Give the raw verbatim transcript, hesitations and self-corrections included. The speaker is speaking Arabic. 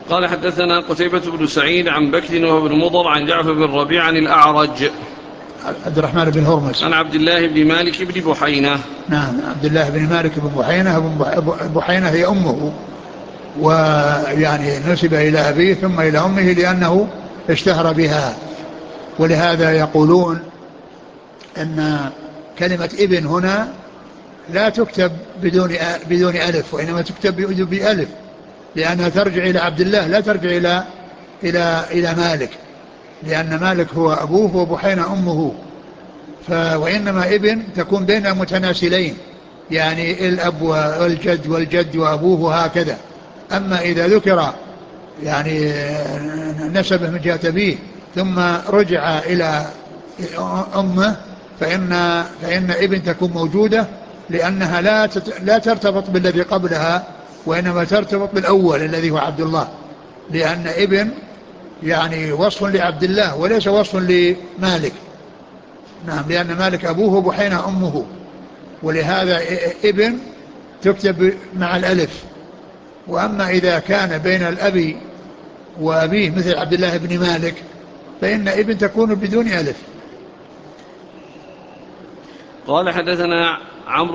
قال حدثنا قتيبة بن سعيد عن بكر وابن مضر عن جعفر بن ربيع عن الأعرج عبد الرحمن بن هرمز عن عبد الله بن مالك بن بحينة. نعم، عبد الله بن مالك بن بحينة. بحينة هي أمه، ويعني نسب إلى أبيه ثم إلى أمه لأنه اشتهر بها. ولهذا يقولون أن كلمة ابن هنا لا تكتب بدون بدون ألف، وإنما تكتب بألف، لأنها ترجع إلى عبد الله لا ترجع إلى إلى إلى مالك، لأن مالك هو أبوه وبحينة أمه. وإنما ابن تكون بين متناسلين، يعني الأب والجد والجد وأبوه وهكذا. أما إذا ذكر يعني نسبه من جهة أبيه ثم رجع إلى أمه فإن, فإن ابن تكون موجودة، لأنها لا لا ترتبط بالذي قبلها، وإنما ترتبط بالأول الذي هو عبد الله، لأن ابن يعني وصف لعبد الله وليس وصف لمالك. نعم، لأن مالك أبوه وبحينة أمه، ولهذا ابن تكتب مع الألف. وأما إذا كان بين الأب وأبيه مثل عبد الله بن مالك فإن ابن تكون بدون ألف. قال حدثنا عمرو